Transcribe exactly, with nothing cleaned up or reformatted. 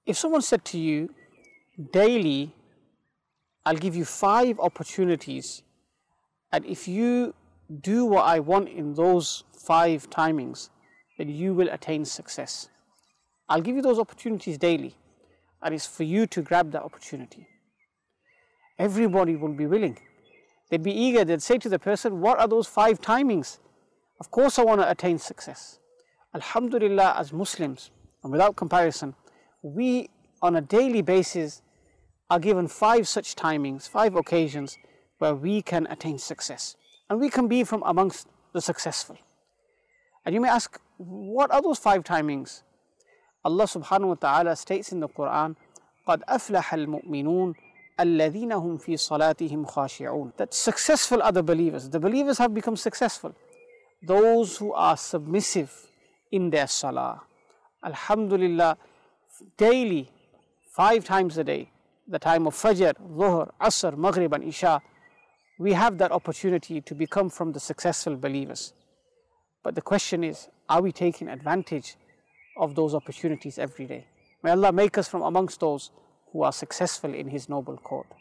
If someone said to you, daily, I'll give you five opportunities, and if you do what I want in those five timings, then you will attain success. I'll give you those opportunities daily, and it's for you to grab that opportunity. Everybody will be willing. They'd be eager. They'd say to the person, what are those five timings? Of course I want to attain success. Alhamdulillah, as Muslims, and without comparison, we on a daily basis are given five such timings, five occasions where we can attain success. And we can be from amongst the successful. And you may ask, what are those five timings? Allah subhanahu wa ta'ala states in the Quran, قَدْ أَفْلَحَ الْمُؤْمِنُونَ الَّذِينَ هُمْ فِي صَلَاتِهِمْ خَاشِعُونَ. That successful are the believers. The believers have become successful. Those who are submissive in their salah. Alhamdulillah, daily, five times a day, the time of Fajr, Dhuhr, Asr, Maghrib and Isha, we have that opportunity to become from the successful believers. But the question is, are we taking advantage of those opportunities every day? May Allah make us from amongst those who are successful in His noble court.